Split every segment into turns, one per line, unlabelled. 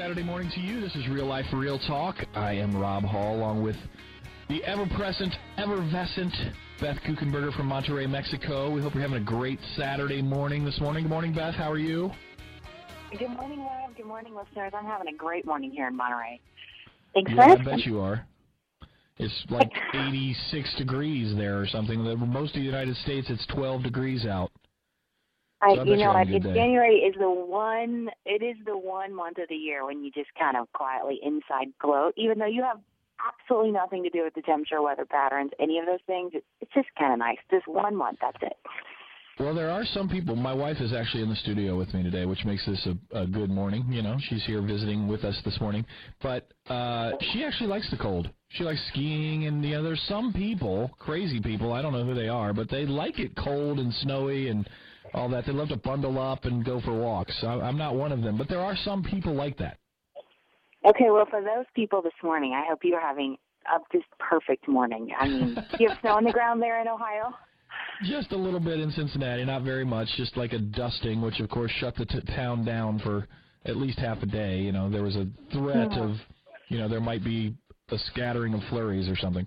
Saturday morning to you. This is Real Life, Real Talk. I am Rob Hall, along with the ever-present, effervescent Beth Kuchenberger from Monterrey, Mexico. We hope you're having a great Saturday morning this morning. Good morning, Beth. How are you?
Good morning, Rob. Good morning, listeners. I'm having a great morning here in Monterey. Thanks
Yeah,
for
I
asking.
bet you are. It's like 86 degrees there or something. Most of the United States, it's 12 degrees out.
January is the one. It is the one month of the year when you just kind of quietly inside gloat, even though you have absolutely nothing to do with the temperature, weather patterns, any of those things. It's just kind of nice. Just 1 month. That's it.
Well, there are some people. My wife is actually in the studio with me today, which makes this a good morning. You know, she's here visiting with us this morning. But she actually likes the cold. She likes skiing, and there's some people, crazy people, I don't know who they are, but they like it cold and snowy and all that. They love to bundle up and go for walks. I'm not one of them, but there are some people like that.
Okay, well, for those people this morning, I hope you're having a just perfect morning. I mean, do you have snow on the ground there in Ohio?
Just a little bit in Cincinnati, not very much, just like a dusting, which, of course, shut the town down for at least half a day. You know, there was a threat of, there might be a scattering of flurries or something.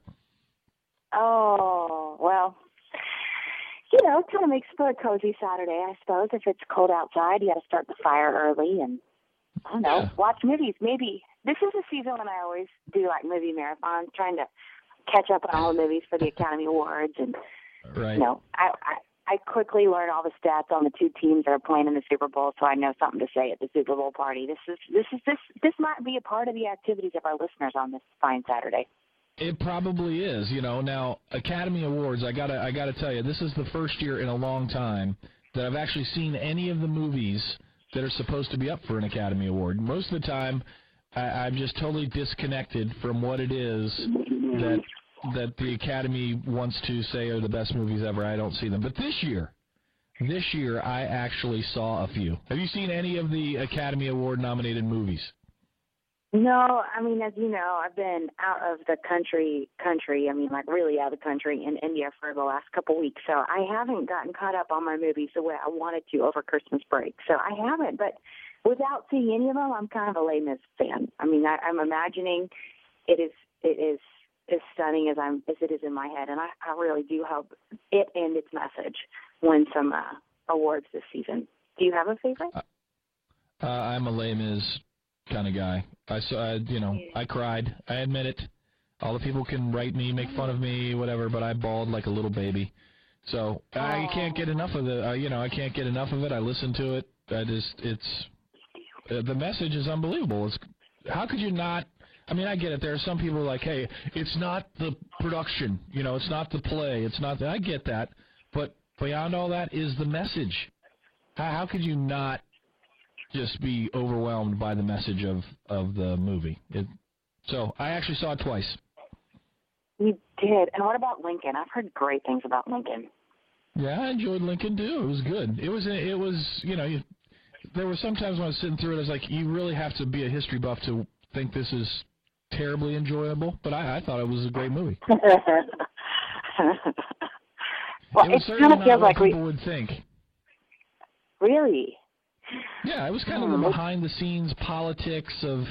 Oh, well, it kind of makes for a cozy Saturday, I suppose. If it's cold outside, you got to start the fire early and, I don't know, watch movies. Maybe this is a season when I always do, like, movie marathons, trying to catch up on all the movies for the Academy Awards. And,
right.
I quickly learn all the stats on the two teams that are playing in the Super Bowl, so I know something to say at the Super Bowl party. This might be a part of the activities of our listeners on this fine Saturday.
It probably is. Now Academy Awards. I gotta tell you, this is the first year in a long time that I've actually seen any of the movies that are supposed to be up for an Academy Award. Most of the time, I'm just totally disconnected from what it is that the Academy wants to say are the best movies ever. I don't see them. But this year, I actually saw a few. Have you seen any of the Academy Award-nominated movies?
No, I mean, as you know, I've been out of the country, like really out of the country in India for the last couple weeks. So I haven't gotten caught up on my movies the way I wanted to over Christmas break. So I haven't, but without seeing any of them, I'm kind of a Les Mis fan. I mean, I'm imagining it is as stunning as it is in my head, and I really do hope it and its message win some awards this season. Do you have a favorite?
I'm a Les Mis kind of guy. I cried. I admit it. All the people can write me, make fun of me, whatever, but I bawled like a little baby. So I can't get enough of it. I can't get enough of it. I listen to it. The message is unbelievable. How could you not? I mean, I get it. There are some people like, hey, it's not the production. It's not the play. It's not. I get that. But beyond all that is the message. How could you not just be overwhelmed by the message of the movie? So I actually saw it twice.
You did. And what about Lincoln? I've heard great things about Lincoln.
Yeah, I enjoyed Lincoln too. It was good. It was there were some times when I was sitting through it, I was like, you really have to be a history buff to think this is terribly enjoyable. But I thought it was a great movie.
Well,
it was certainly not what people would think.
Really?
Yeah, it was kind of the behind-the-scenes politics of,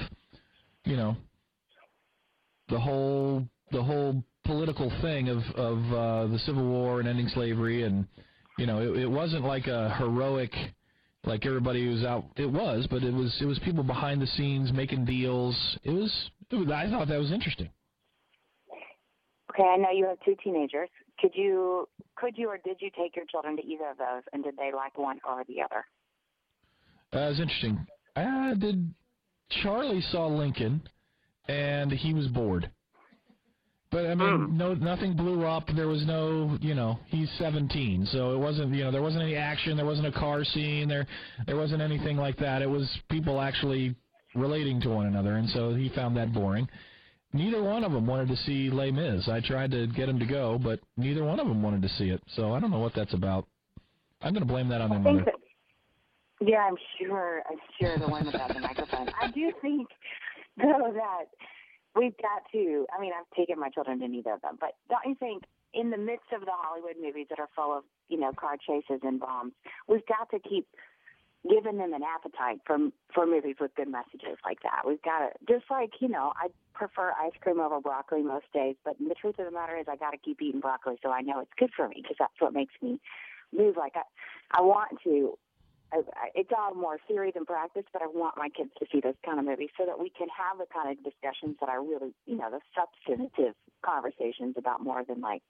the whole political thing of the Civil War and ending slavery, and it wasn't like a heroic, like everybody was out. It was, but it was people behind the scenes making deals. I thought that was interesting.
Okay, I know you have two teenagers. Could you or did you take your children to either of those, and did they like one or the other?
It was interesting. Charlie saw Lincoln, and he was bored. But, I mean, nothing blew up. There was no, he's 17, so it wasn't, there wasn't any action. There wasn't a car scene. There wasn't anything like that. It was people actually relating to one another, and so he found that boring. Neither one of them wanted to see Les Mis. I tried to get them to go, but neither one of them wanted to see it. So I don't know what that's about. I'm going to blame that on their mother.
Yeah, I'm sure the one without the microphone. I do think, though, that we've got to, I mean, I've taken my children to neither of them, but don't you think in the midst of the Hollywood movies that are full of, car chases and bombs, we've got to keep given them an appetite for movies with good messages like that. We've got to, just like, I prefer ice cream over broccoli most days, but the truth of the matter is I got to keep eating broccoli so I know it's good for me because that's what makes me move. Like I want to, it's all more theory than practice, but I want my kids to see those kind of movies so that we can have the kind of discussions that are really, the substantive conversations about more than like,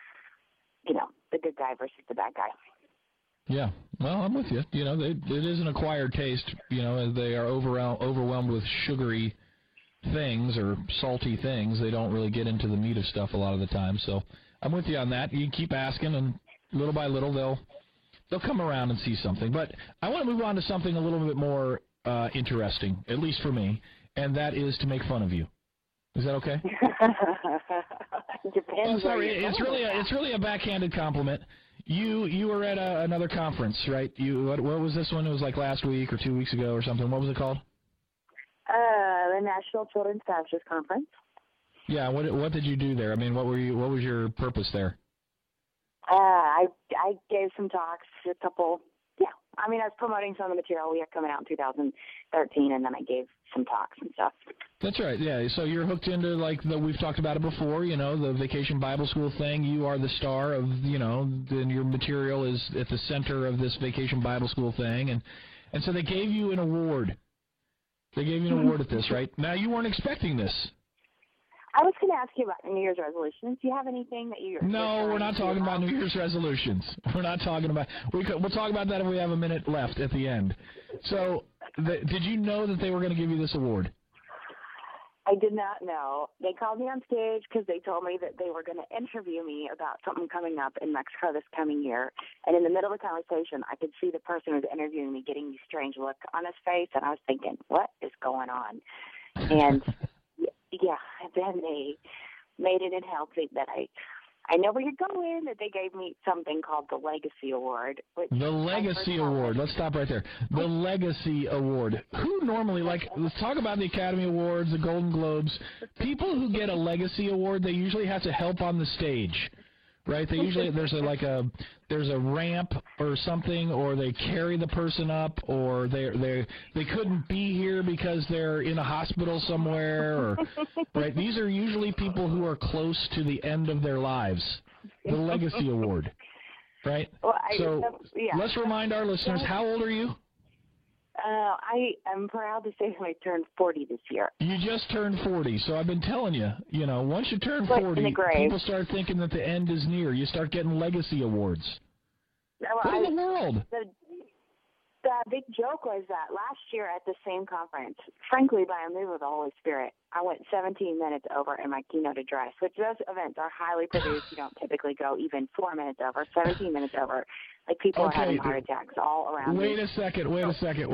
the good guy versus the bad guy.
Yeah, well, I'm with you. It is an acquired taste, as they are overwhelmed with sugary things or salty things. They don't really get into the meat of stuff a lot of the time. So I'm with you on that. You keep asking, and little by little they'll come around and see something. But I want to move on to something a little bit more interesting, at least for me, and that is to make fun of you. Is that okay?
Depends.
It's really a backhanded compliment. You were at another conference, right? What was this one? It was like last week or 2 weeks ago or something. What was it called?
The National Children's Pastors Conference.
Yeah. What did you do there? I mean, what was your purpose there?
I gave some talks, a couple. Yeah. I mean, I was promoting some of the material we had coming out in 2013, and then I gave some talks and stuff.
That's right, yeah. So you're hooked into, we've talked about it before, the Vacation Bible School thing. You are the star of, and your material is at the center of this Vacation Bible School thing. And so they gave you an award. They gave you an award at this, right? Now, you weren't expecting this.
I was going to ask you about New Year's resolutions. Do you have anything that you're...
No, we're not talking about New Year's resolutions. We're not talking about... We'll talk about that if we have a minute left at the end. So, did you know that they were going to give you this award?
I did not know. They called me on stage because they told me that they were going to interview me about something coming up in Mexico this coming year. And in the middle of the conversation, I could see the person who was interviewing me getting this strange look on his face, and I was thinking, what is going on? And... yeah, then they made it unhealthy that I know where you're going, that they gave me something called the Legacy Award.
The Legacy Award. Let's stop right there. The Legacy Award. Who normally, let's talk about the Academy Awards, the Golden Globes. People who get a Legacy Award, they usually have to help on the stage, right? They usually, there's a ramp or something, or they carry the person up, or they couldn't be here because they're in a hospital somewhere, or right. These are usually people who are close to the end of their lives. The Legacy Award, right?
Well,
let's remind our listeners, how old are you?
I am proud to say that I turned 40 this year.
You just turned 40, so I've been telling you, once you turn 40, people start thinking that the end is near. You start getting Legacy Awards. What in the world?
The big joke was that last year at the same conference, frankly, by a move of the Holy Spirit, I went 17 minutes over in my keynote address, which those events are highly produced. You don't typically go even 4 minutes over, 17 minutes over. Like, people are having heart attacks all around me.
Wait a second.
No.
Wait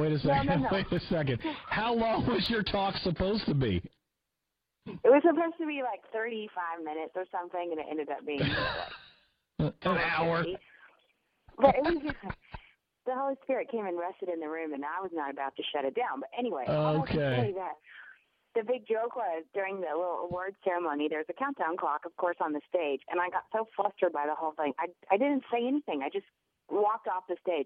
a second. How long was your talk supposed to be?
It was supposed to be like 35 minutes or something, and it ended up being
an hour.
But it was the Holy Spirit came and rested in the room, and I was not about to shut it down. But anyway, I can say that the big joke was during the little award ceremony, there's a countdown clock, of course, on the stage, and I got so flustered by the whole thing. I didn't say anything. I just walked off the stage.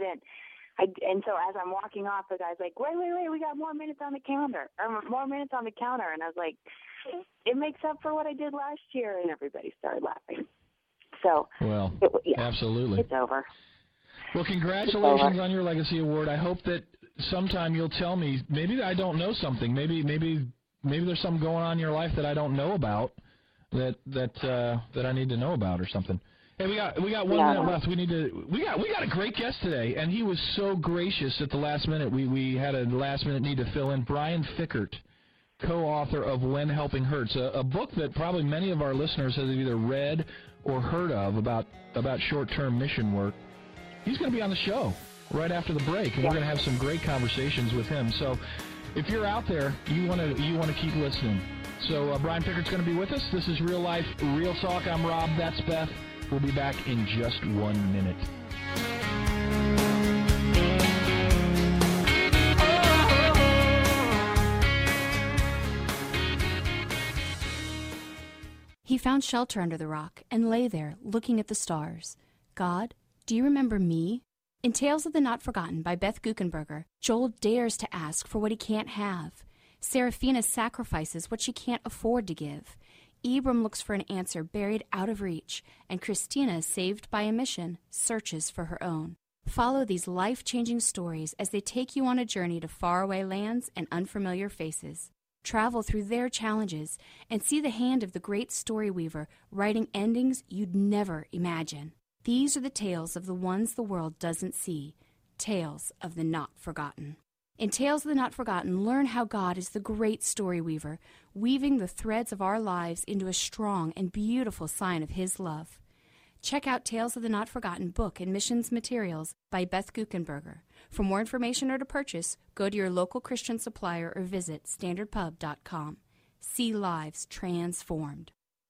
And so as I'm walking off, the guy's like, wait, we got more minutes on the calendar, or more minutes on the counter. And I was like, it makes up for what I did last year, and everybody started laughing. So,
absolutely.
It's over.
Well, congratulations on your Legacy Award. I hope that sometime you'll tell me. Maybe I don't know something. Maybe there's something going on in your life that I don't know about that I need to know about or something. Hey, we got 1 minute left. We got a great guest today, and he was so gracious at the last minute. We had a last minute need to fill in. Brian Fikkert, co-author of When Helping Hurts, a book that probably many of our listeners have either read or heard of about short-term mission work. He's going to be on the show right after the break, and we're going to have some great conversations with him. So if you're out there, you want to keep listening. So Brian Fickert's going to be with us. This is Real Life, Real Talk. I'm Rob. That's Beth. We'll be back in just 1 minute.
He found shelter under the rock and lay there, looking at the stars. God, do you remember me? In Tales of the Not Forgotten by Beth Guckenberger, Joel dares to ask for what he can't have. Seraphina sacrifices what she can't afford to give. Ibram looks for an answer buried out of reach, and Christina, saved by a mission, searches for her own. Follow these life-changing stories as they take you on a journey to faraway lands and unfamiliar faces. Travel through their challenges and see the hand of the great story weaver writing endings you'd never imagine. These are the tales of the ones the world doesn't see, tales of the not forgotten. In Tales of the Not Forgotten, learn how God is the great story weaver, weaving the threads of our lives into a strong and beautiful sign of His love. Check out Tales of the Not Forgotten book and missions materials by Beth Guckenberger. For more information or to purchase, go to your local Christian supplier or visit standardpub.com. See lives transformed.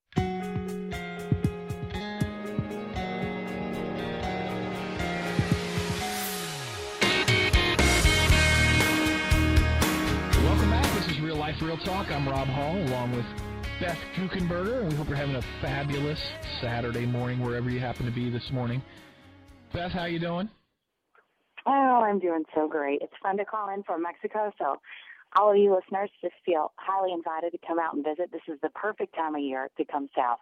Welcome back. This is Real Life, Real Talk. I'm Rob Hall, along with Beth Guckenberger, and we hope you're having a fabulous Saturday morning wherever you happen to be this morning. Beth, how you doing?
Oh, I'm doing so great. It's fun to call in from Mexico, so all of you listeners just feel highly invited to come out and visit. This is the perfect time of year to come south.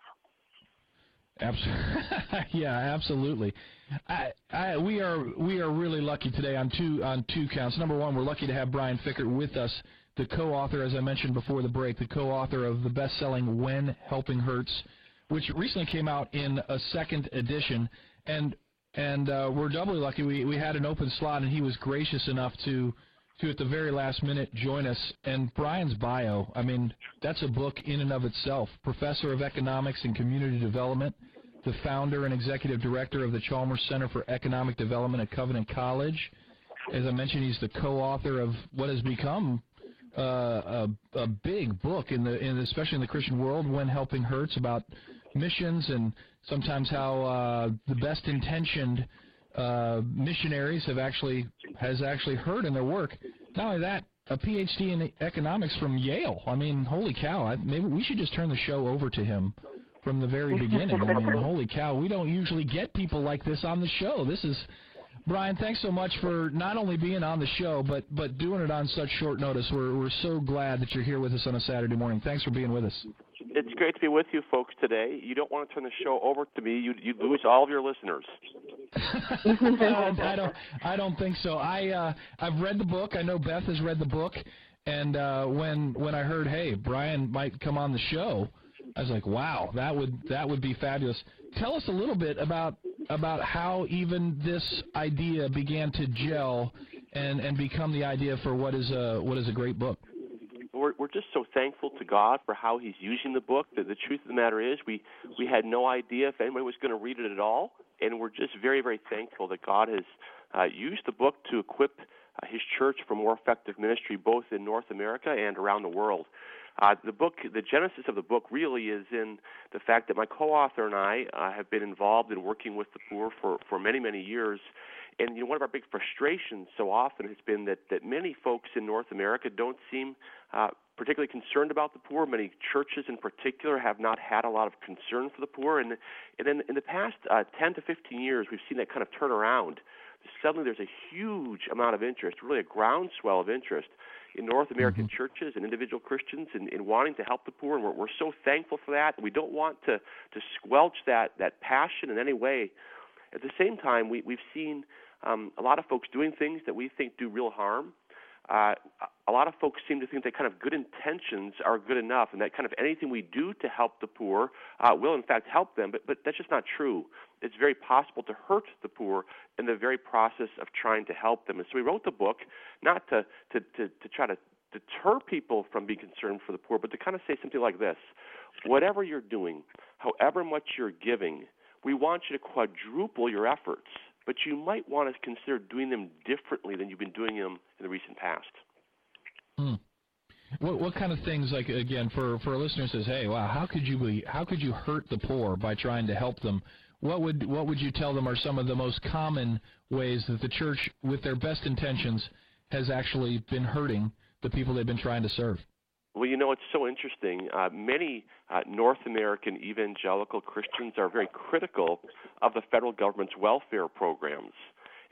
Yeah, absolutely. We are really lucky today on two counts. Number one, we're lucky to have Brian Fikkert with us, the co-author, as I mentioned before the break, the co-author of the best-selling When Helping Hurts, which recently came out in a second edition. And we're doubly lucky. We had an open slot, and he was gracious enough to at the very last minute join us. And Brian's bio, I mean, that's a book in and of itself. Professor of Economics and Community Development, the founder and executive director of the Chalmers Center for Economic Development at Covenant College. As I mentioned, he's the co-author of what has become a big book especially in the Christian world, When Helping Hurts, about missions and sometimes how the best intentioned missionaries has actually hurt in their work. Not only that, a PhD in economics from Yale. I mean, holy cow! Maybe we should just turn the show over to him from the very beginning. I mean, holy cow! We don't usually get people like this on the show. This is Brian. Thanks so much for not only being on the show, but doing it on such short notice. We're so glad that you're here with us on a Saturday morning. Thanks for being with us.
It's great to be with you folks today. You don't want to turn the show over to me. You'd lose all of your listeners.
I don't think so. I've read the book. I know Beth has read the book. And when I heard, hey, Brian might come on the show, I was like, wow, that would be fabulous. Tell us a little bit about how even this idea began to gel and become the idea for what is a great book.
We're just so thankful to God for how He's using the book. The truth of the matter is we had no idea if anybody was going to read it at all, and we're just very, very thankful that God has used the book to equip His church for more effective ministry both in North America and around the world. The genesis of the book really is in the fact that my co-author and I have been involved in working with the poor for many, many years. And one of our big frustrations so often has been that many folks in North America don't seem particularly concerned about the poor. Many churches in particular have not had a lot of concern for the poor. And then in the past 10 to 15 years, we've seen that kind of turn around. Suddenly there's a huge amount of interest, really a groundswell of interest in North American churches and individual Christians in wanting to help the poor, and we're so thankful for that. We don't want to squelch that passion in any way. At the same time, we've seen a lot of folks doing things that we think do real harm. A lot of folks seem to think that kind of good intentions are good enough, and that kind of anything we do to help the poor will in fact help them, but that's just not true. It's very possible to hurt the poor in the very process of trying to help them. And so we wrote the book not to try to deter people from being concerned for the poor, but to kind of say something like this: whatever you're doing, however much you're giving, we want you to quadruple your efforts, but you might want to consider doing them differently than you've been doing them in the recent past.
What kind of things, like, again, for our listeners says, hey, wow, how could you hurt the poor by trying to help them? What would you tell them are some of the most common ways that the church, with their best intentions, has actually been hurting the people they've been trying to serve?
Well, it's so interesting. Many North American evangelical Christians are very critical of the federal government's welfare programs.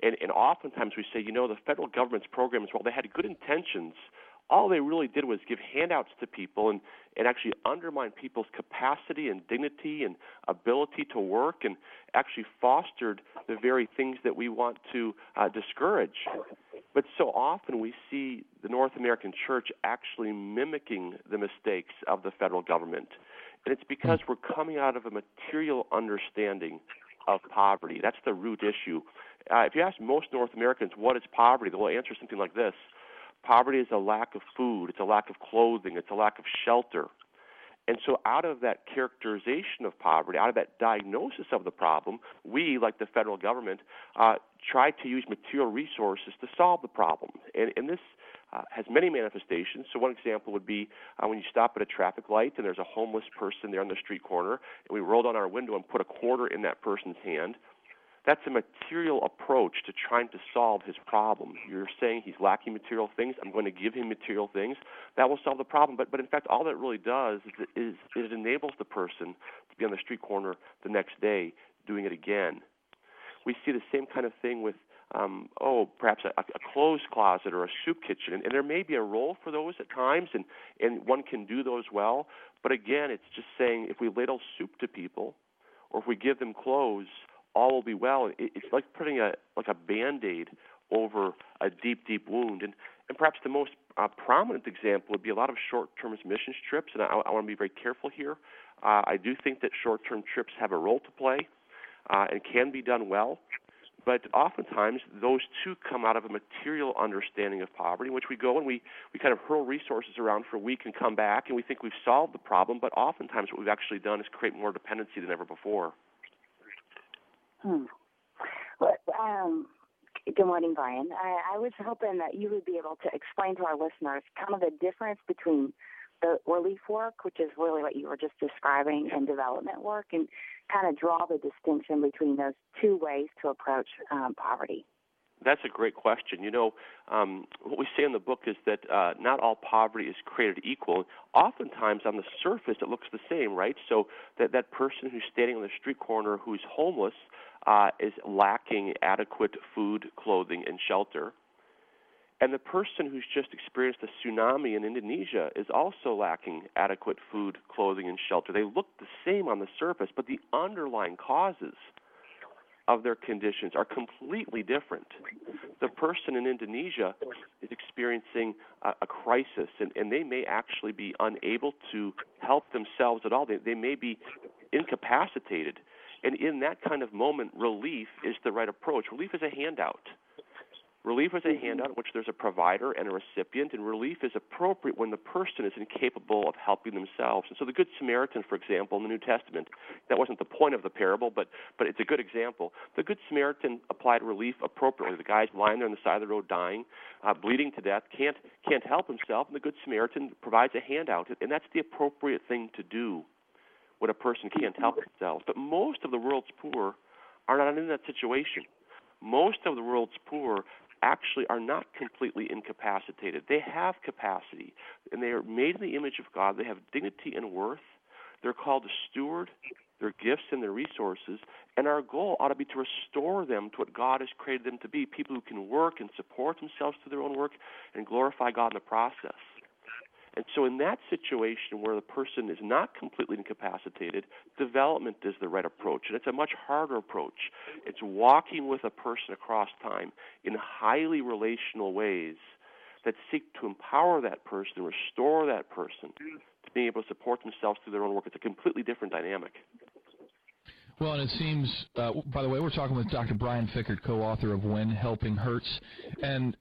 And oftentimes we say, the federal government's programs, while they had good intentions, all they really did was give handouts to people and actually undermine people's capacity and dignity and ability to work, and actually fostered the very things that we want to discourage. But so often we see the North American church actually mimicking the mistakes of the federal government. And it's because we're coming out of a material understanding of poverty. That's the root issue. If you ask most North Americans, what is poverty, they'll answer something like this. Poverty is a lack of food, it's a lack of clothing, it's a lack of shelter. And so out of that characterization of poverty, out of that diagnosis of the problem, we, like the federal government, try to use material resources to solve the problem. And this has many manifestations. So one example would be when you stop at a traffic light and there's a homeless person there on the street corner, and we roll down our window and put a quarter in that person's hand. That's a material approach to trying to solve his problem. You're saying he's lacking material things. I'm going to give him material things. That will solve the problem. But in fact, all that really does is it enables the person to be on the street corner the next day doing it again. We see the same kind of thing with, perhaps a clothes closet or a soup kitchen. And there may be a role for those at times, and one can do those well. But again, it's just saying if we ladle soup to people or if we give them clothes, all will be well. It's like putting a Band-Aid over a deep, deep wound. And perhaps the most prominent example would be a lot of short-term missions trips, and I want to be very careful here. I do think that short-term trips have a role to play and can be done well, but oftentimes those two come out of a material understanding of poverty, in which we go and we kind of hurl resources around for a week and come back, and we think we've solved the problem, but oftentimes what we've actually done is create more dependency than ever before.
Well, good morning, Brian. I was hoping that you would be able to explain to our listeners kind of the difference between the relief work, which is really what you were just describing, and development work, and kind of draw the distinction between those two ways to approach poverty.
That's a great question. What we say in the book is that not all poverty is created equal. Oftentimes on the surface it looks the same, right? So that person who's standing on the street corner who's homeless is lacking adequate food, clothing, and shelter. And the person who's just experienced a tsunami in Indonesia is also lacking adequate food, clothing, and shelter. They look the same on the surface, but the underlying causes of their conditions are completely different. The person in Indonesia is experiencing a crisis, and they may actually be unable to help themselves at all. They may be incapacitated. And in that kind of moment, relief is the right approach. Relief is a handout. Relief is a handout in which there's a provider and a recipient, and relief is appropriate when the person is incapable of helping themselves. And so the Good Samaritan, for example, in the New Testament, that wasn't the point of the parable, but it's a good example. The Good Samaritan applied relief appropriately. The guy's lying there on the side of the road dying, bleeding to death, can't help himself, and the Good Samaritan provides a handout, and that's the appropriate thing to do when a person can't help themselves. But most of the world's poor are not in that situation. Most of the world's poor actually are not completely incapacitated. They have capacity, and they are made in the image of God. They have dignity and worth. They're called to steward their gifts and their resources, and our goal ought to be to restore them to what God has created them to be, people who can work and support themselves through their own work and glorify God in the process. And so in that situation where the person is not completely incapacitated, development is the right approach. And it's a much harder approach. It's walking with a person across time in highly relational ways that seek to empower that person, restore that person to being able to support themselves through their own work. It's a completely different dynamic.
Well, and it seems, by the way, we're talking with Dr. Brian Fikkert, co-author of When Helping Hurts. And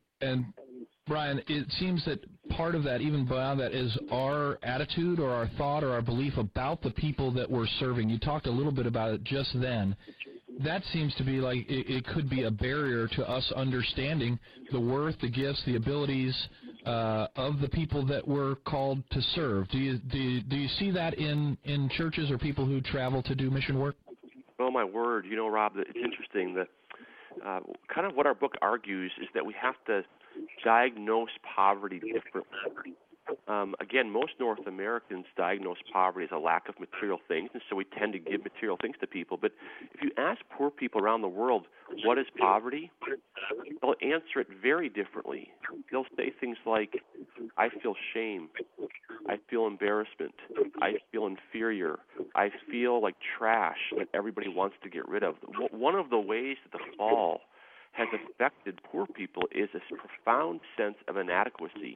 Brian, it seems that part of that, even beyond that, is our attitude or our thought or our belief about the people that we're serving. You talked a little bit about it just then. That seems to be like it could be a barrier to us understanding the worth, the gifts, the abilities of the people that we're called to serve. Do you see that in churches or people who travel to do mission work?
Oh, my word. Rob, it's interesting that kind of what our book argues is that we have to diagnose poverty differently. again, most North Americans diagnose poverty as a lack of material things, and so we tend to give material things to people. But if you ask poor people around the world, what is poverty? They'll answer it very differently. They'll say things like, I feel shame, I feel embarrassment, I feel inferior, I feel like trash that everybody wants to get rid of. One of the ways that the fall has affected poor people is this profound sense of inadequacy.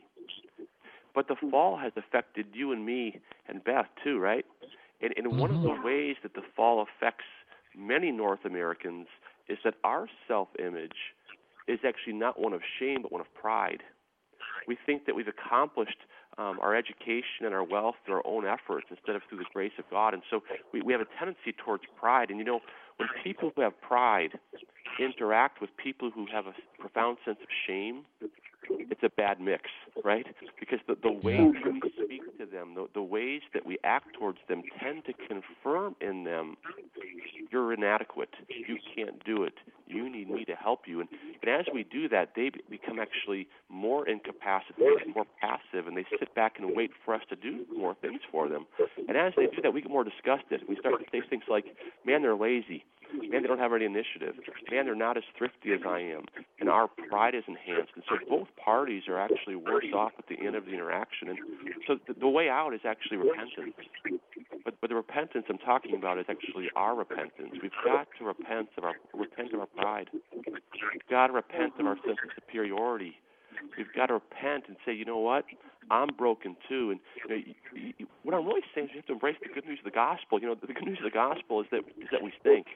But the fall has affected you and me and Beth too, right? And one of the ways that the fall affects many North Americans is that our self-image is actually not one of shame but one of pride. We think that we've accomplished our education and our wealth through our own efforts instead of through the grace of God. And so we have a tendency towards pride. And, when people who have pride interact with people who have a profound sense of shame, it's a bad mix, right? Because the ways that we speak to them, the ways that we act towards them tend to confirm in them, you're inadequate, you can't do it, you need me to help you. And as we do that, they become actually more incapacitated, more passive, and they sit back and wait for us to do more things for them. And as they do that, we get more disgusted. We start to say things like, man, they're lazy. Man, they don't have any initiative. Man, they're not as thrifty as I am. And our pride is enhanced. And so both parties are actually worse off at the end of the interaction. And so the way out is actually repentance. But the repentance I'm talking about is actually our repentance. We've got to repent of our pride. We've got to repent of our sense of superiority. We've got to repent and say, you know what? I'm broken too. And what I'm really saying is you have to embrace the good news of the gospel. The good news of the gospel is that we stink.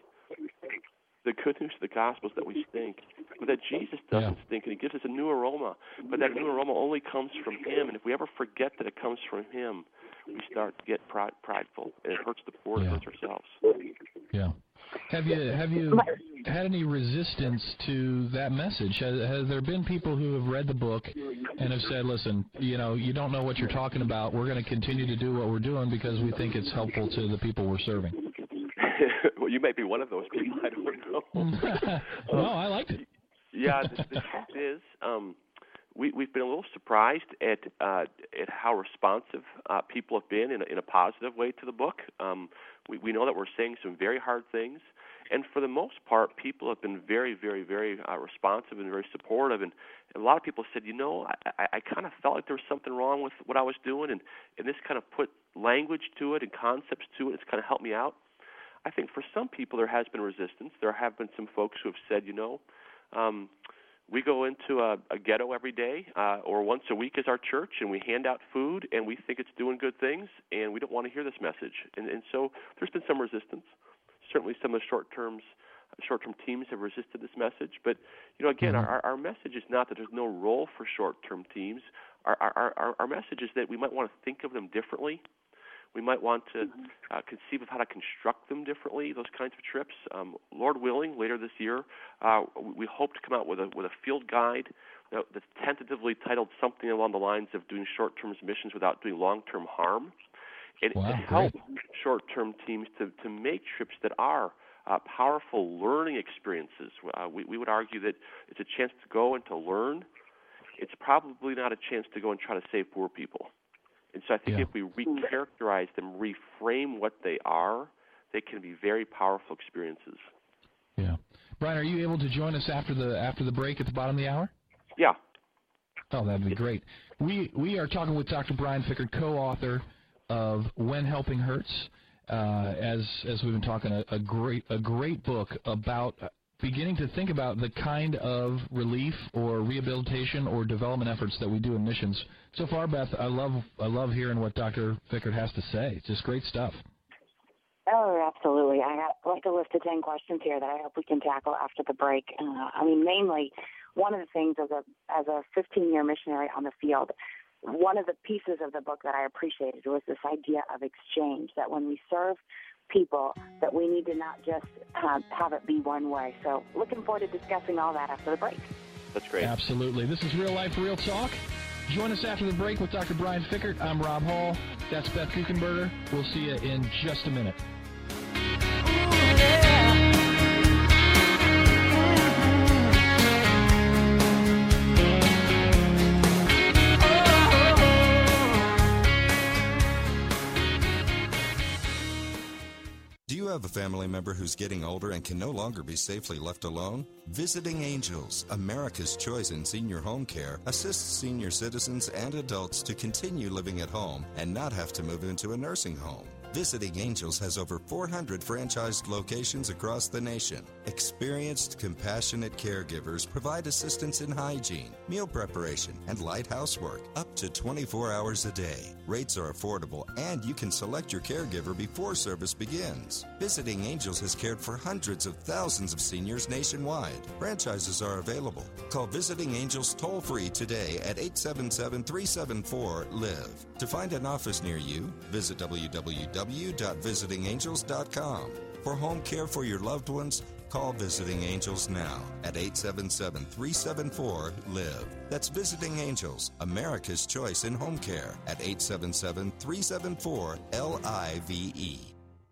The good news of the gospel is that we stink, but that Jesus doesn't stink, and he gives us a new aroma. But that new aroma only comes from him, and if we ever forget that it comes from him, we start to get prideful, and it hurts the poor, it hurts ourselves.
Yeah. Have you had any resistance to that message? Has there been people who have read the book and have said, listen, you don't know what you're talking about. We're going to continue to do what we're doing because we think it's helpful to the people we're serving?
Well, you might be one of those people. I don't know.
No, I liked it.
Yeah, the truth is, we've been a little surprised at how responsive people have been in a positive way to the book. We know that we're saying some very hard things, and for the most part, people have been very, very, very responsive and very supportive. And a lot of people said, I kind of felt like there was something wrong with what I was doing, and this kind of put language to it and concepts to it. It's kind of helped me out. I think for some people there has been resistance. There have been some folks who have said, we go into a ghetto every day or once a week as our church, and we hand out food, and we think it's doing good things, and we don't want to hear this message. And so there's been some resistance. Certainly some of the short-term teams have resisted this message. But, again, our message is not that there's no role for short-term teams. Our message is that we might want to think of them differently. We might want to conceive of how to construct them differently, those kinds of trips. Lord willing, later this year, we hope to come out with a field guide that's tentatively titled something along the lines of doing short-term missions without doing long-term harm. And to help short-term teams to make trips that are powerful learning experiences. We would argue that it's a chance to go and to learn. It's probably not a chance to go and try to save poor people. And so I think if we recharacterize them, reframe what they are, they can be very powerful experiences.
Yeah. Brian, are you able to join us after the break at the bottom of the hour?
Yeah.
Oh, that'd be great. We are talking with Dr. Brian Fikkert, co-author of When Helping Hurts. As we've been talking, a great book about beginning to think about the kind of relief or rehabilitation or development efforts that we do in missions. So far, Beth, I love hearing what Dr. Fikkert has to say. It's just great stuff.
Oh, absolutely. I got like a list of 10 questions here that I hope we can tackle after the break. Mainly, one of the things as a 15-year missionary on the field, one of the pieces of the book that I appreciated was this idea of exchange, that when we serve people, that we need to not just have it be one way. So looking forward to discussing all that after the break.
That's great.
Absolutely. This is Real Life, Real Talk. Join us after the break with Dr. Brian Fikkert. I'm Rob Hall. That's Beth Kuchenberger. We'll see you in just a minute.
Do you have a family member who's getting older and can no longer be safely left alone? Visiting Angels, America's choice in senior home care, assists senior citizens and adults to continue living at home and not have to move into a nursing home. Visiting Angels has over 400 franchised locations across the nation. Experienced, compassionate caregivers provide assistance in hygiene, meal preparation, and light housework up to 24 hours a day. Rates are affordable, and you can select your caregiver before service begins. Visiting Angels has cared for hundreds of thousands of seniors nationwide. Franchises are available. Call Visiting Angels toll-free today at 877-374-LIVE. To find an office near you, visit www.visitingangels.com. For home care for your loved ones, call Visiting Angels now at 877-374-LIVE. That's Visiting Angels, America's choice in home care at 877-374-LIVE.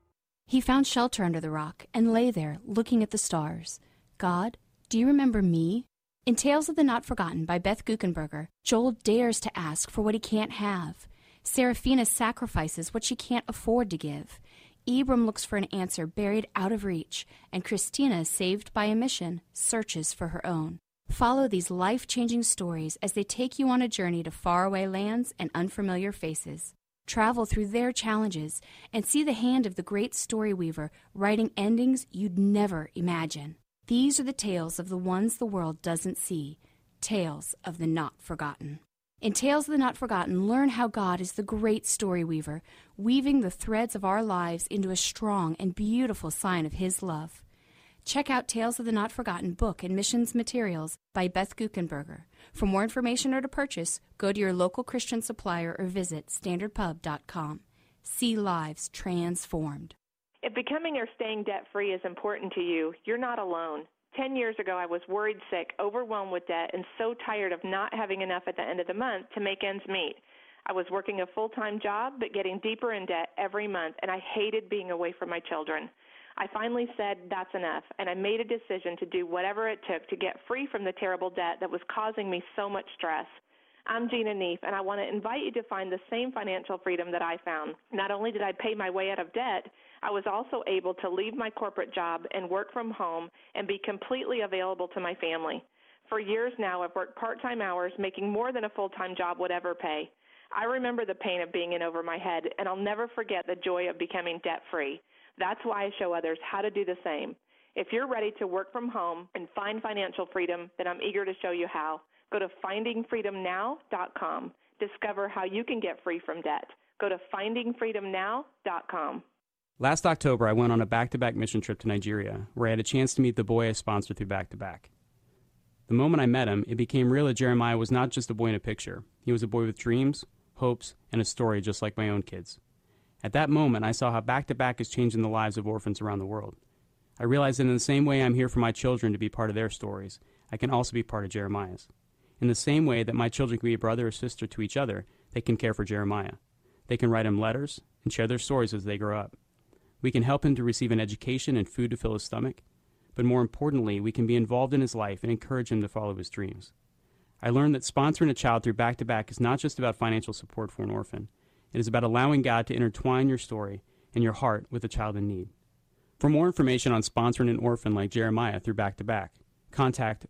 He found shelter under the rock and lay there, looking at the stars. God, do you remember me? In Tales of the Not Forgotten by Beth Guckenberger, Joel dares to ask for what he can't have. Seraphina sacrifices what she can't afford to give. Ibram looks for an answer buried out of reach, and Christina, saved by a mission, searches for her own. Follow these life-changing stories as they take you on a journey to faraway lands and unfamiliar faces. Travel through their challenges and see the hand of the great story weaver writing endings you'd never imagine. These are the tales of the ones the world doesn't see, tales of the not forgotten. In Tales of the Not Forgotten, learn how God is the great story weaver, weaving the threads of our lives into a strong and beautiful sign of His love. Check out Tales of the Not Forgotten book and missions materials by Beth Guckenberger. For more information or to purchase, go to your local Christian supplier or visit standardpub.com. See lives transformed.
If becoming or staying debt-free is important to you, you're not alone. 10 years ago, I was worried sick, overwhelmed with debt, and so tired of not having enough at the end of the month to make ends meet. I was working a full-time job, but getting deeper in debt every month, and I hated being away from my children. I finally said, that's enough, and I made a decision to do whatever it took to get free from the terrible debt that was causing me so much stress. I'm Gina Neef, and I want to invite you to find the same financial freedom that I found. Not only did I pay my way out of debt, I was also able to leave my corporate job and work from home and be completely available to my family. For years now, I've worked part-time hours, making more than a full-time job would ever pay. I remember the pain of being in over my head, and I'll never forget the joy of becoming debt-free. That's why I show others how to do the same. If you're ready to work from home and find financial freedom, then I'm eager to show you how. Go to findingfreedomnow.com. Discover how you can get free from debt. Go to findingfreedomnow.com.
Last October, I went on a back-to-back mission trip to Nigeria, where I had a chance to meet the boy I sponsored through Back-to-Back. The moment I met him, it became real that Jeremiah was not just a boy in a picture. He was a boy with dreams, hopes, and a story just like my own kids. At that moment, I saw how Back-to-Back is changing the lives of orphans around the world. I realized that in the same way I'm here for my children to be part of their stories, I can also be part of Jeremiah's. In the same way that my children can be a brother or sister to each other, they can care for Jeremiah. They can write him letters and share their stories as they grow up. We can help him to receive an education and food to fill his stomach, but more importantly, we can be involved in his life and encourage him to follow his dreams. I learned that sponsoring a child through Back-to-Back is not just about financial support for an orphan. It is about allowing God to intertwine your story and your heart with a child in need. For more information on sponsoring an orphan like Jeremiah through Back-to-Back, contact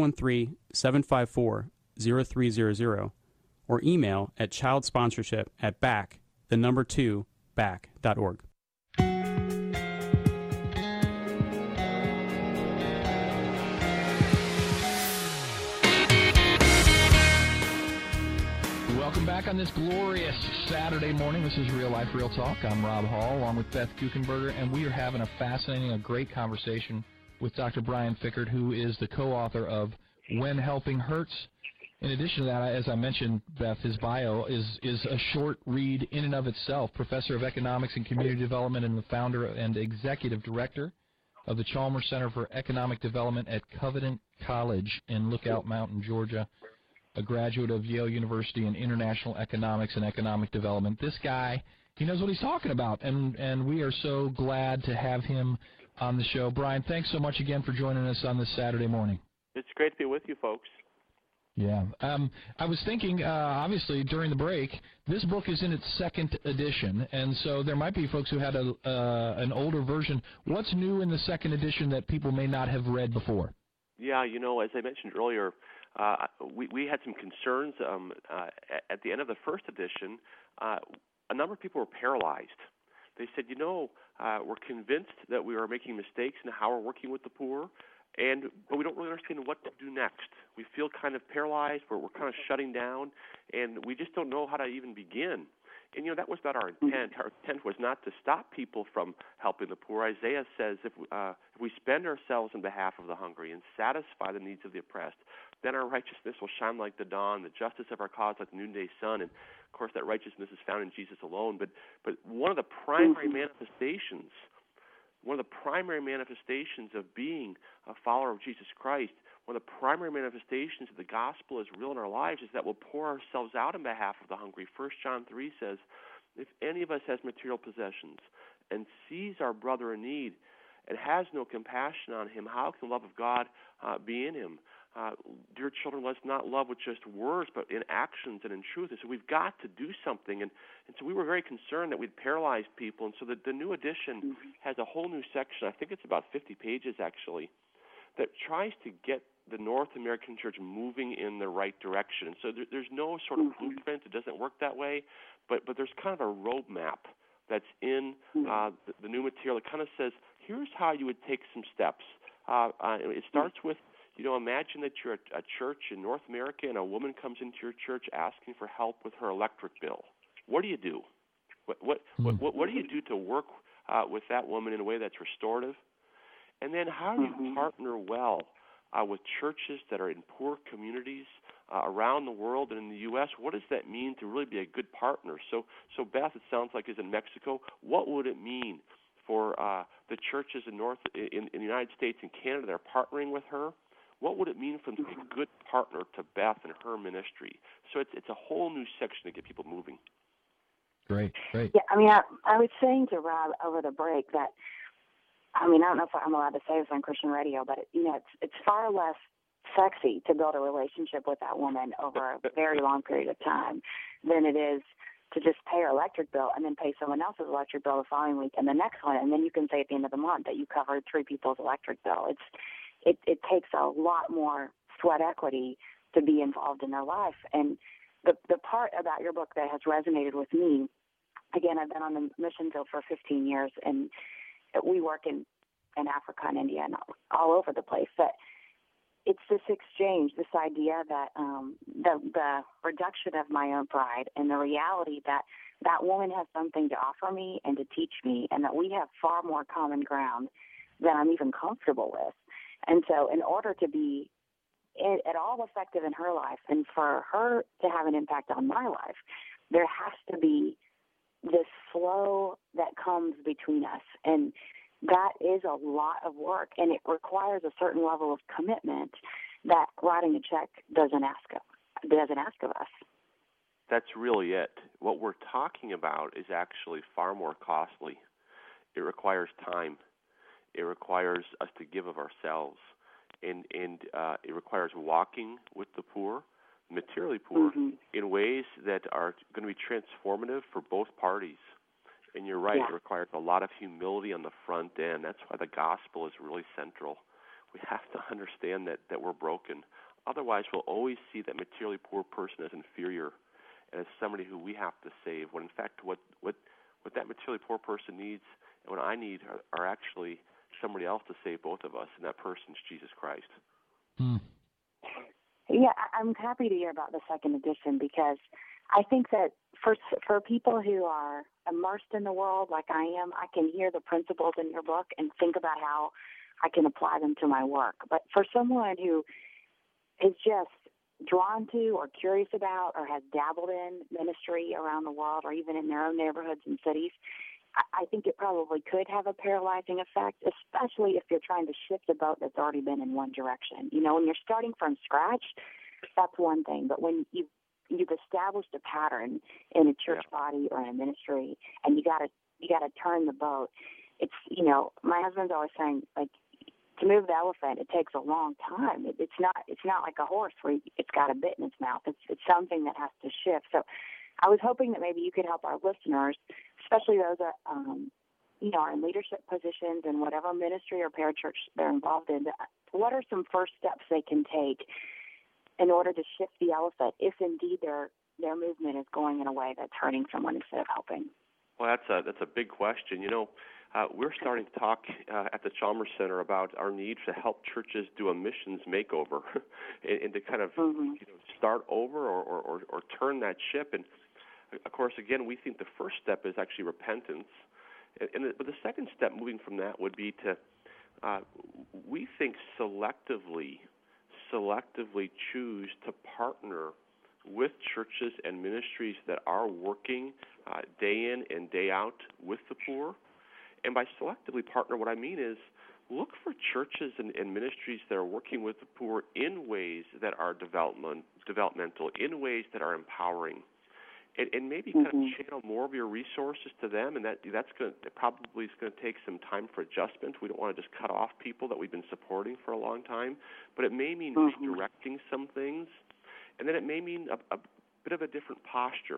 513-754-0300 or email at childsponsorship@back2back.org.
Welcome back on this glorious Saturday morning. This is Real Life, Real Talk. I'm Rob Hall, along with Beth Guckenberger, and we are having a great conversation with Dr. Brian Fikkert, who is the co-author of When Helping Hurts. In addition to that, as I mentioned, Beth, his bio is a short read in and of itself. Professor of Economics and Community Development and the founder and executive director of the Chalmers Center for Economic Development at Covenant College in Lookout Mountain, Georgia. A graduate of Yale University in International Economics and Economic Development. This guy, he knows what he's talking about, and we are so glad to have him on the show. Brian, thanks so much again for joining us on this Saturday morning.
It's great to be with you folks.
Yeah. I was thinking, obviously, during the break, this book is in its second edition, and so there might be folks who had an older version. What's new in the second edition that people may not have read before?
Yeah, as I mentioned earlier, we had some concerns at the end of the first edition. A number of people were paralyzed. They said, we're convinced that we are making mistakes in how we're working with the poor, but we don't really understand what to do next. We feel kind of paralyzed, we're kind of shutting down, and we just don't know how to even begin. And, that was not our intent. Our intent was not to stop people from helping the poor. Isaiah says if we spend ourselves in behalf of the hungry and satisfy the needs of the oppressed, then our righteousness will shine like the dawn, the justice of our cause like the noonday sun. And, of course, that righteousness is found in Jesus alone. But one of the primary manifestations of being a follower of Jesus Christ, one of the primary manifestations of the gospel is real in our lives is that we'll pour ourselves out in behalf of the hungry. 1 John 3 says, if any of us has material possessions and sees our brother in need and has no compassion on him, how can the love of God be in him? Dear children, let's not love with just words, but in actions and in truth. And so we've got to do something. And so we were very concerned that we'd paralyze people. And so the new edition has a whole new section, I think it's about 50 pages actually, that tries to get the North American church moving in the right direction. And so there's no sort of blueprint. It doesn't work that way. But there's kind of a roadmap that's in the new material. It kind of says, here's how you would take some steps. It starts with, imagine that you're a church in North America and a woman comes into your church asking for help with her electric bill. What do you do? What do you do to work with that woman in a way that's restorative? And then how do you partner well with churches that are in poor communities around the world and in the U.S.? What does that mean to really be a good partner? So Beth, it sounds like, is in Mexico. What would it mean for the churches in the United States and Canada that are partnering with her? What would it mean for them to be a good partner to Beth and her ministry? So it's a whole new section to get people moving.
Great.
Yeah, I was saying to Rob over the break that, I don't know if I'm allowed to say this on Christian radio, but it's far less sexy to build a relationship with that woman over a very long period of time than it is to just pay her electric bill and then pay someone else's electric bill the following week and the next one, and then you can say at the end of the month that you covered 3 people's electric bill. It takes a lot more sweat equity to be involved in their life. And the part about your book that has resonated with me, again, I've been on the mission field for 15 years, and we work in Africa and India and all over the place. But it's this exchange, this idea that the reduction of my own pride and the reality that that woman has something to offer me and to teach me, and that we have far more common ground than I'm even comfortable with. And so in order to be at all effective in her life and for her to have an impact on my life, there has to be this flow that comes between us. And that is a lot of work, and it requires a certain level of commitment that writing a check doesn't ask of us.
That's really it. What we're talking about is actually far more costly. It requires time. It requires us to give of ourselves, and it requires walking with the poor, materially poor, in ways that are going to be transformative for both parties. And you're right, It requires a lot of humility on the front end. That's why the gospel is really central. We have to understand that we're broken. Otherwise, we'll always see that materially poor person as inferior and as somebody who we have to save, when in fact what that materially poor person needs and what I need are actually somebody else to save both of us, and that person's Jesus Christ.
Yeah, I'm happy to hear about the second edition, because I think that for people who are immersed in the world like I am, I can hear the principles in your book and think about how I can apply them to my work. But for someone who is just drawn to or curious about or has dabbled in ministry around the world or even in their own neighborhoods and cities, I think it probably could have a paralyzing effect, especially if you're trying to shift a boat that's already been in one direction. When you're starting from scratch, that's one thing. But when you've established a pattern in a church body or in a ministry, and you gotta turn the boat, it's my husband's always saying, like, to move the elephant, it takes a long time. It's not like a horse where it's got a bit in its mouth. It's something that has to shift. So I was hoping that maybe you could help our listeners, especially those that are in leadership positions in whatever ministry or parachurch they're involved in. What are some first steps they can take in order to shift the elephant if indeed their movement is going in a way that's hurting someone instead of helping?
Well, that's a big question. We're starting to talk at the Chalmers Center about our need to help churches do a missions makeover and to kind of start over or turn that ship. And, of course, again, we think the first step is actually repentance. But the second step moving from that would be to, we think, selectively choose to partner with churches and ministries that are working day in and day out with the poor. And by selectively partner, what I mean is look for churches and ministries that are working with the poor in ways that are developmental, in ways that are empowering. And maybe kind of channel more of your resources to them, and that's going to probably is going to take some time for adjustment. We don't want to just cut off people that we've been supporting for a long time, but it may mean redirecting some things, and then it may mean a bit of a different posture.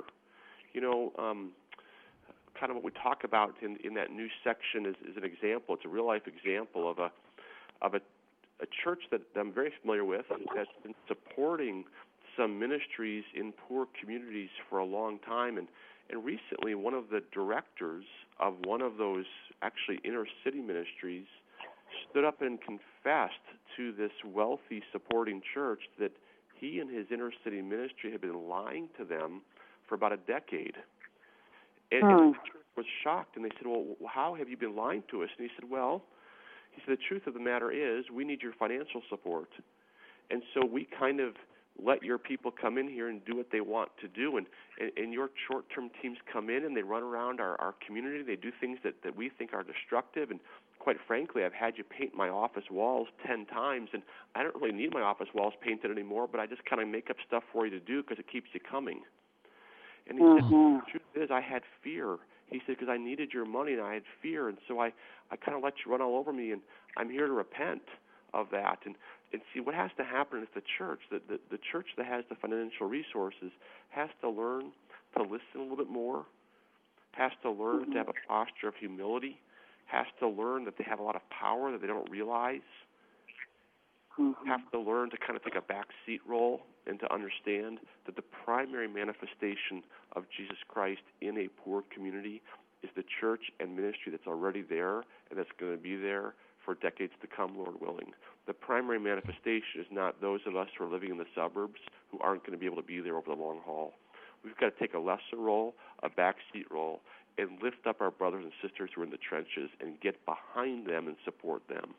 Kind of what we talk about in that new section is an example. It's a real life example of a church that I'm very familiar with that's been supporting some ministries in poor communities for a long time, and recently one of the directors of one of those actually inner city ministries stood up and confessed to this wealthy supporting church that he and his inner city ministry had been lying to them for about a decade. And the church was shocked, and they said, well, how have you been lying to us? And he said, the truth of the matter is we need your financial support. And so we kind of let your people come in here and do what they want to do. And your short-term teams come in and they run around our community. They do things that we think are destructive. And quite frankly, I've had you paint my office walls 10 times, and I don't really need my office walls painted anymore, but I just kind of make up stuff for you to do because it keeps you coming. And he said, the truth is I had fear. He said, because I needed your money and I had fear, and so I kind of let you run all over me, and I'm here to repent of that. And see, what has to happen is the church that has the financial resources has to learn to listen a little bit more, has to learn to have a posture of humility, has to learn that they have a lot of power that they don't realize, have to learn to kind of take a back seat role and to understand that the primary manifestation of Jesus Christ in a poor community is the church and ministry that's already there and that's going to be there for decades to come, Lord willing. The primary manifestation is not those of us who are living in the suburbs who aren't going to be able to be there over the long haul. We've got to take a lesser role, a backseat role, and lift up our brothers and sisters who are in the trenches and get behind them and support them.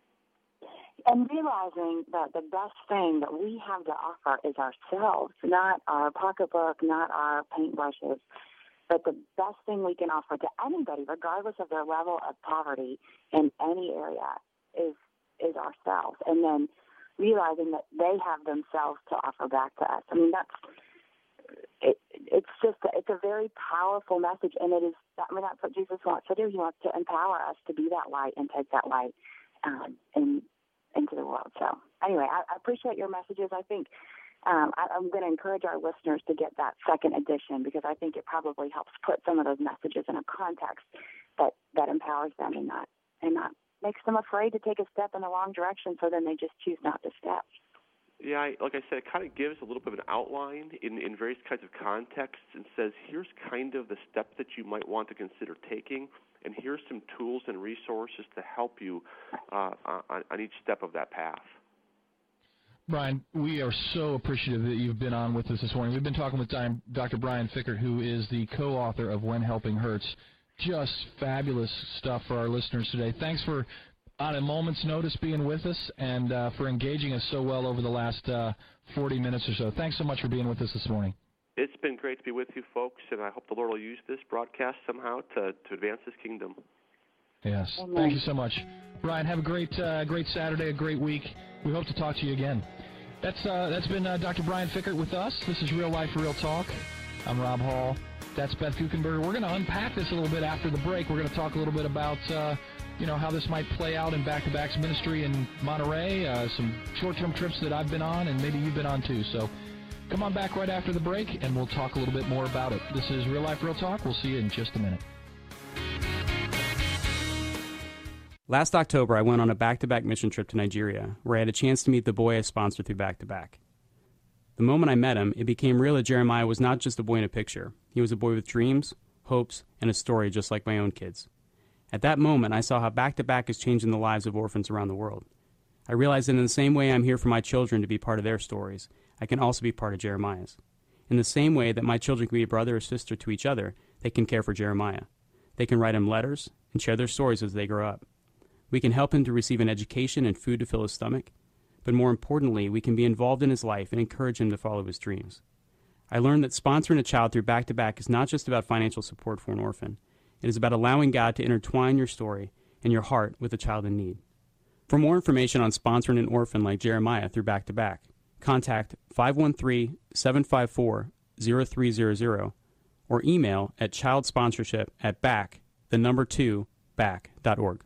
And realizing that the best thing that we have to offer is ourselves, not our pocketbook, not our paintbrushes, but the best thing we can offer to anybody, regardless of their level of poverty in any area, is ourselves. And then realizing that they have themselves to offer back to us. I mean, it's a very powerful message, and that's what Jesus wants to do. He wants to empower us to be that light and take that light into the world. So anyway, I appreciate your messages. I think I'm going to encourage our listeners to get that second edition because I think it probably helps put some of those messages in a context that empowers them and not makes them afraid to take a step in the wrong direction, so then they just choose not to step.
Yeah, like I said, it kind of gives a little bit of an outline in various kinds of contexts and says, here's kind of the steps that you might want to consider taking, and here's some tools and resources to help you on each step of that path.
Brian, we are so appreciative that you've been on with us this morning. We've been talking with Dr. Brian Fikkert, who is the co-author of When Helping Hurts. Just fabulous stuff for our listeners today. Thanks for, on a moment's notice, being with us and for engaging us so well over the last 40 minutes or so. Thanks so much for being with us this morning.
It's been great to be with you folks, and I hope the Lord will use this broadcast somehow to advance His kingdom.
Yes.
Amen.
Thank you so much. Brian, have a great Saturday, a great week. We hope to talk to you again. That's been Dr. Brian Fikkert with us. This is Real Life, Real Talk. I'm Rob Hall. That's Beth Guckenberger. We're going to unpack this a little bit after the break. We're going to talk a little bit about how this might play out in Back to Back's ministry in Monterey, some short-term trips that I've been on, and maybe you've been on too. So come on back right after the break, and we'll talk a little bit more about it. This is Real Life, Real Talk. We'll see you in just a minute.
Last October, I went on a back-to-back mission trip to Nigeria, where I had a chance to meet the boy I sponsored through Back to Back. The moment I met him, it became real that Jeremiah was not just a boy in a picture. He was a boy with dreams, hopes, and a story just like my own kids. At that moment, I saw how Back to Back is changing the lives of orphans around the world. I realized that in the same way I'm here for my children to be part of their stories, I can also be part of Jeremiah's. In the same way that my children can be a brother or sister to each other, they can care for Jeremiah. They can write him letters and share their stories as they grow up. We can help him to receive an education and food to fill his stomach, but more importantly, we can be involved in his life and encourage him to follow his dreams. I learned that sponsoring a child through Back to Back is not just about financial support for an orphan. It is about allowing God to intertwine your story and your heart with a child in need. For more information on sponsoring an orphan like Jeremiah through Back to Back, contact 513-754-0300 or email at childsponsorship@back2back.org.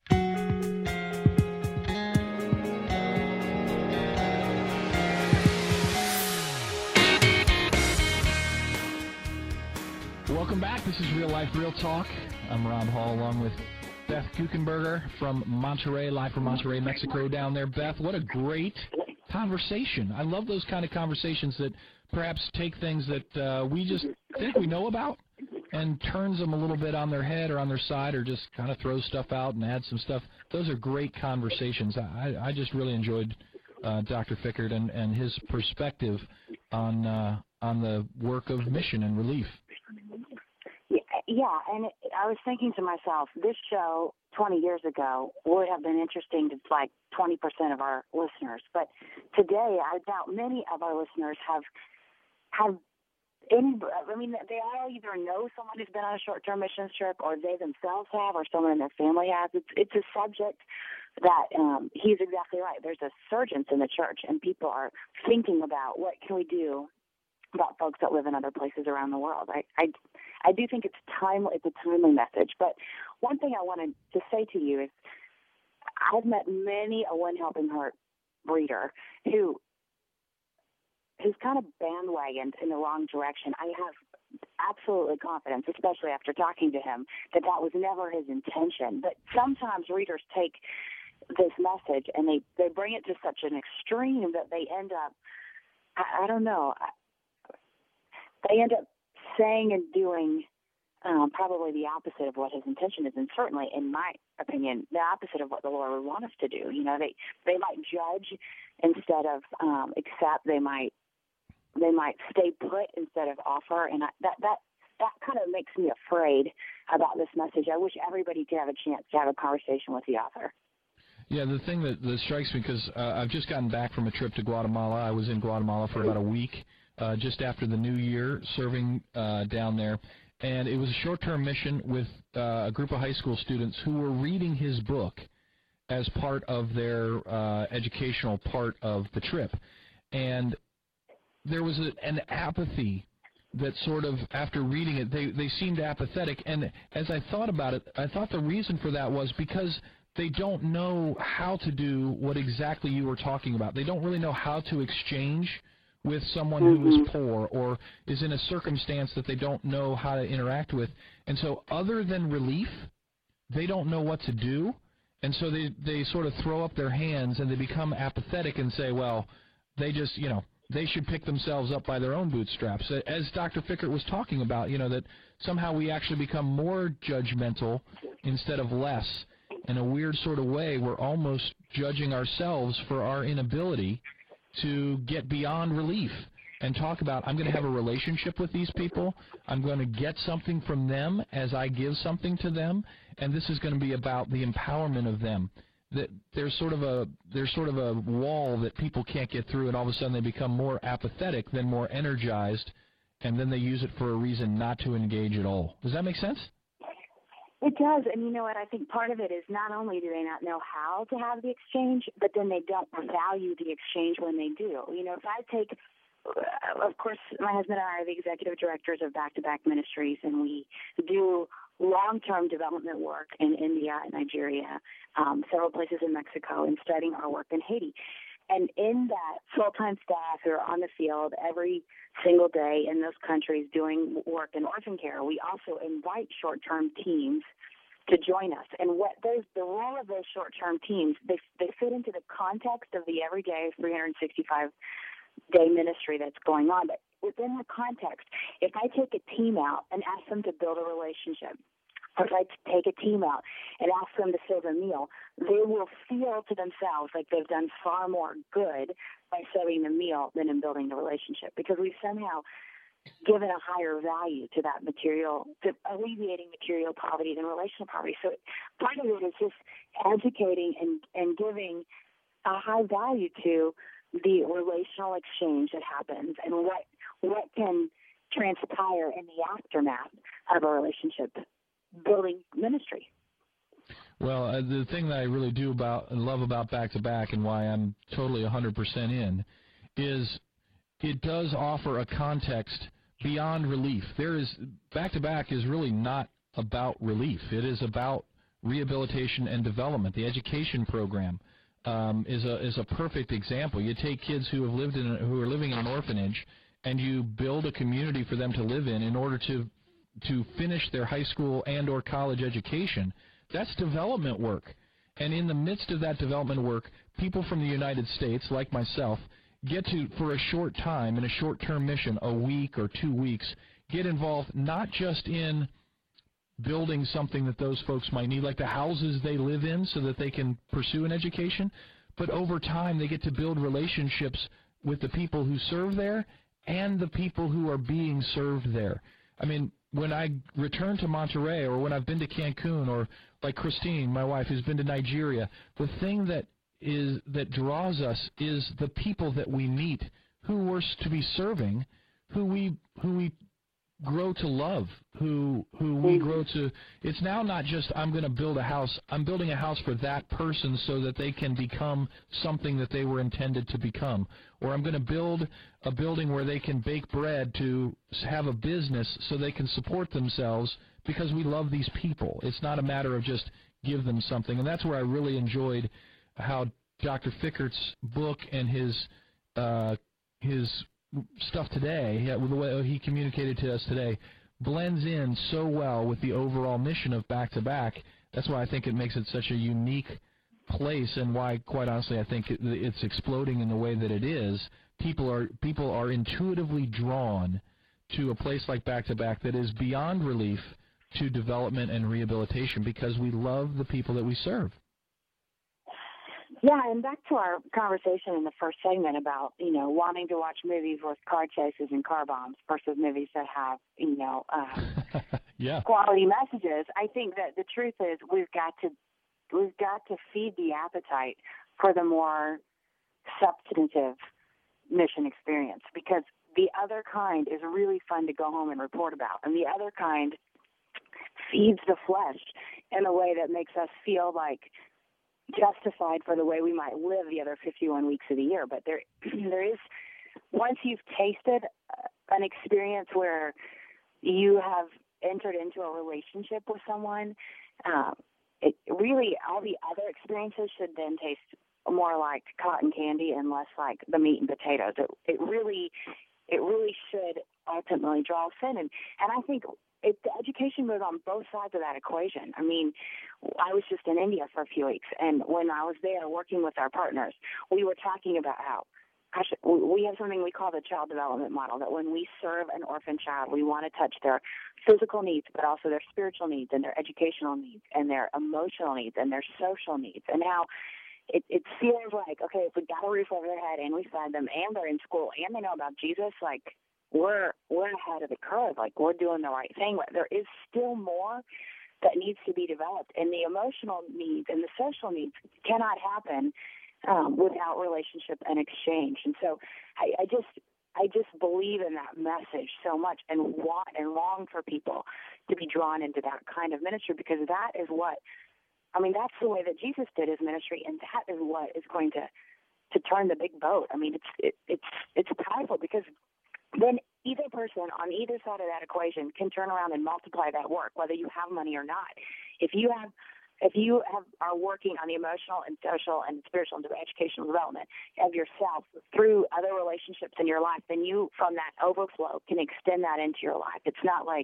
Welcome back. This is Real Life, Real Talk. I'm Rob Hall along with Beth Kuchenberger from Monterey, live from Monterey, Mexico down there. Beth, what a great conversation. I love those kind of conversations that perhaps take things that we just think we know about and turns them a little bit on their head or on their side, or just kind of throws stuff out and adds some stuff. Those are great conversations. I just really enjoyed Dr. Fickert and his perspective on the work of mission and relief.
Yeah, and I was thinking to myself, this show 20 years ago would have been interesting to like 20% of our listeners. But today, I doubt many of our listeners have any, they all either know someone who's been on a short-term mission trip, or they themselves have, or someone in their family has. It's a subject that he's exactly right. There's a surgence in the church, and people are thinking about what can we do about folks that live in other places around the world. I do think it's a timely message. But one thing I wanted to say to you is I've met many a One Helping Heart reader who's kind of bandwagoned in the wrong direction. I have absolutely confidence, especially after talking to him, that was never his intention. But sometimes readers take this message and they bring it to such an extreme that they end up, I don't know, they end up saying and doing probably the opposite of what his intention is, and certainly, in my opinion, the opposite of what the Lord would want us to do. You know, they might judge instead of accept. They might stay put instead of offer, and that kind of makes me afraid about this message. I wish everybody could have a chance to have a conversation with the author.
Yeah, the thing that strikes me, because I've just gotten back from a trip to Guatemala. I was in Guatemala for about a week. Just after the new year, serving down there. And it was a short-term mission with a group of high school students who were reading his book as part of their educational part of the trip. And there was an apathy that sort of, after reading it, they seemed apathetic. And as I thought about it, I thought the reason for that was because they don't know how to do what exactly you were talking about. They don't really know how to exchange with someone who is poor or is in a circumstance that they don't know how to interact with. And so other than relief, they don't know what to do. And so they sort of throw up their hands and they become apathetic and say, well, they just, they should pick themselves up by their own bootstraps. As Dr. Fickert was talking about, that somehow we actually become more judgmental instead of less. In a weird sort of way, we're almost judging ourselves for our inability to get beyond relief and talk about, I'm going to have a relationship with these people, I'm going to get something from them as I give something to them, and this is going to be about the empowerment of them. That there's sort of a wall that people can't get through, and all of a sudden they become more apathetic than more energized, and then they use it for a reason not to engage at all. Does that make sense?
It does, and you know what? I think part of it is not only do they not know how to have the exchange, but then they don't value the exchange when they do. If I take, of course, my husband and I are the executive directors of Back to Back Ministries, and we do long-term development work in India and Nigeria, several places in Mexico, and studying our work in Haiti. And in that full-time staff who are on the field every single day in those countries doing work in orphan care, we also invite short-term teams to join us. And the role of those short-term teams, they fit into the context of the everyday 365-day ministry that's going on. But within the context, if I take a team out and ask them to build a relationship, or if I take a team out and ask them to serve a meal, they will feel to themselves like they've done far more good by serving the meal than in building the relationship, because we've somehow given a higher value to that material, to alleviating material poverty than relational poverty. So part of it is just educating and giving a high value to the relational exchange that happens and what can transpire in the aftermath of a relationship building ministry.
Well, the thing that I really love about Back to Back, and why I'm totally 100% in, is it does offer a context beyond relief. Back to Back is really not about relief. It is about rehabilitation and development. The education program is a perfect example. You take kids who are living in an orphanage, and you build a community for them to live in order to finish their high school and or college education. That's development work. And in the midst of that development work, people from the United States, like myself, get to, for a short time, in a short-term mission, a week or 2 weeks, get involved not just in building something that those folks might need, like the houses they live in so that they can pursue an education, but over time they get to build relationships with the people who serve there and the people who are being served there. I mean, when I return to Monterey, or when I've been to Cancun, or like Christine, my wife, who's been to Nigeria, the thing that draws us is the people that we meet who we're to be serving, who we grow to love, who we grow to. It's now not just I'm going to build a house. I'm building a house for that person so that they can become something that they were intended to become. Or I'm going to build a building where they can bake bread to have a business so they can support themselves because we love these people. It's not a matter of just give them something. And that's where I really enjoyed how Dr. Fickert's book and his stuff today, the way he communicated to us today, blends in so well with the overall mission of Back to Back. That's why I think it makes it such a unique place, and why, quite honestly, I think it's exploding in the way that it is. People are intuitively drawn to a place like Back to Back that is beyond relief to development and rehabilitation, because we love the people that we serve.
Yeah, and back to our conversation in the first segment about, wanting to watch movies with car chases and car bombs versus movies that have,
yeah,
quality messages. I think that the truth is we've got to feed the appetite for the more substantive mission experience, because the other kind is really fun to go home and report about, and the other kind feeds the flesh in a way that makes us feel like justified for the way we might live the other 51 weeks of the year. But there is, once you've tasted an experience where you have entered into a relationship with someone, it really, all the other experiences should then taste more like cotton candy and less like the meat and potatoes. It really should ultimately draw us in. And I think the education moves on both sides of that equation. I mean, I was just in India for a few weeks, and when I was there working with our partners, we were talking about how, we have something we call the child development model, that when we serve an orphan child, we want to touch their physical needs, but also their spiritual needs and their educational needs and their emotional needs and their social needs, and how it feels like, okay, if we got a roof over their head and we fed them and they're in school and they know about Jesus, like, we're ahead of the curve, like we're doing the right thing. There is still more that needs to be developed, and the emotional needs and the social needs cannot happen without relationship and exchange. And so I just believe in that message so much, and want and long for people to be drawn into that kind of ministry, because that is that's the way that Jesus did his ministry, and that is what is going to turn the big boat. I mean, it's powerful, because then either person on either side of that equation can turn around and multiply that work, whether you have money or not. If you are working on the emotional and social and spiritual and educational development of yourself through other relationships in your life, then you, from that overflow, can extend that into your life. It's not like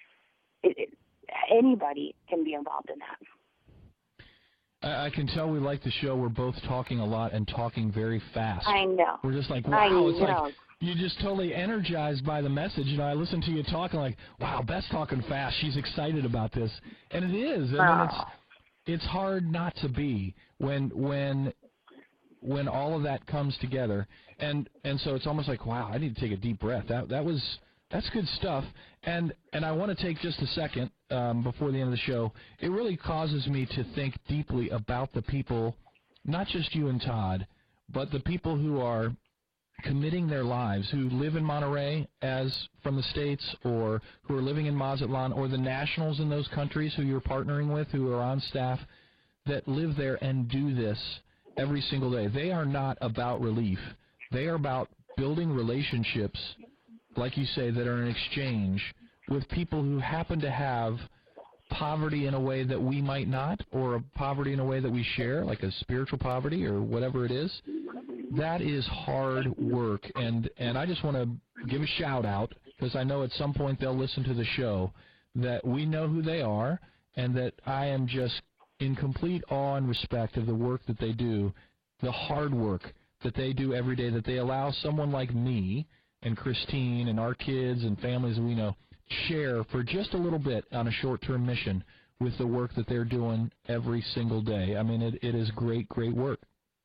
anybody can be involved in that.
I can tell we like the show. We're both talking a lot and talking very fast.
I know.
We're just like, wow, it's like you're just totally energized by the message. You know, I listen to you talking like, wow, Beth's talking fast. She's excited about this. And it is. I mean, it's hard not to be when all of that comes together. And so it's almost like, wow, I need to take a deep breath. That's good stuff. And I want to take just a second before the end of the show. It really causes me to think deeply about the people, not just you and Todd, but the people who are committing their lives, who live in Monterey as from the States, or who are living in Mazatlan, or the nationals in those countries who you're partnering with, who are on staff, that live there and do this every single day. They are not about relief. They are about building relationships, like you say, that are in exchange with people who happen to have poverty in a way that we might not, or a poverty in a way that we share, like a spiritual poverty or whatever it is. That is hard work, and I just want to give a shout-out, because I know at some point they'll listen to the show, that we know who they are, and that I am just in complete awe and respect of the work that they do, the hard work that they do every day, that they allow someone like me and Christine and our kids and families we know share for just a little bit on a short-term mission with the work that they're doing every single day. I mean, it is great, great work.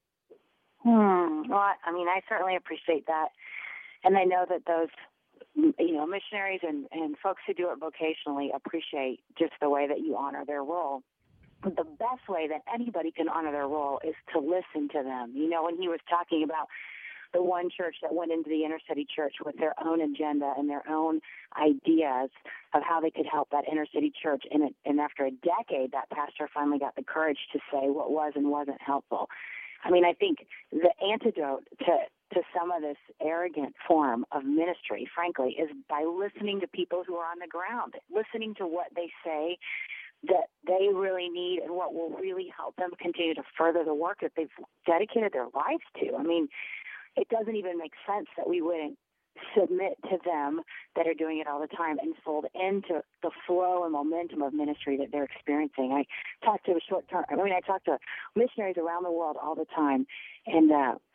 Well, I mean, I certainly appreciate that. And I know that those, missionaries and folks who do it vocationally appreciate just the way that you honor their role. But the best way that anybody can honor their role is to listen to them. You know, when he was talking about the one church that went into the inner city church with their own agenda and their own ideas of how they could help that inner city church, and after a decade, that pastor finally got the courage to say what was and wasn't helpful. I mean, I think the antidote to some of this arrogant form of ministry, frankly, is by listening to people who are on the ground, listening to what they say that they really need and what will really help them continue to further the work that they've dedicated their lives to. I mean, it doesn't even make sense that we wouldn't submit to them that are doing it all the time and fold into the flow and momentum of ministry that they're experiencing. I talk to missionaries around the world all the time, and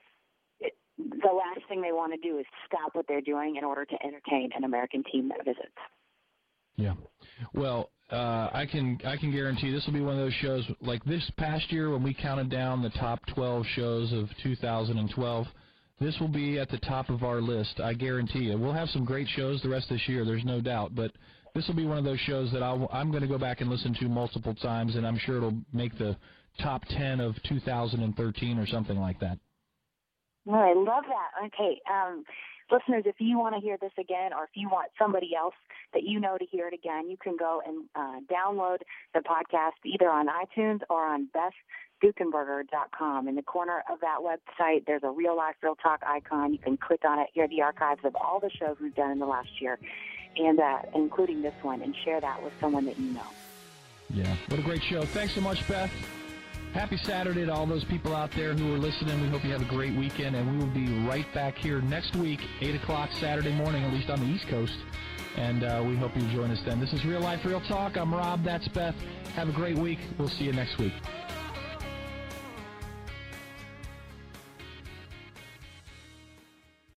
the last thing they want to do is stop what they're doing in order to entertain an American team that visits.
Yeah. Well, I can guarantee this will be one of those shows like this past year when we counted down the top 12 shows of 2012. This will be at the top of our list, I guarantee you. We'll have some great shows the rest of this year, there's no doubt, but this will be one of those shows that I'm going to go back and listen to multiple times, and I'm sure it'll make the top 10 of 2013 or something like that.
Well, I love that. Okay, listeners, if you want to hear this again, or if you want somebody else that you know to hear it again, you can go and download the podcast either on iTunes or on BethGuckenberger.com. In the corner of that website, there's a Real Life, Real Talk icon. You can click on it, hear the archives of all the shows we've done in the last year, and including this one, and share that with someone that you know.
Yeah, what a great show. Thanks so much, Beth. Happy Saturday to all those people out there who are listening. We hope you have a great weekend, and we will be right back here next week, 8 o'clock Saturday morning, at least on the East Coast, and we hope you join us then. This is Real Life, Real Talk. I'm Rob. That's Beth. Have a great week. We'll see you next week.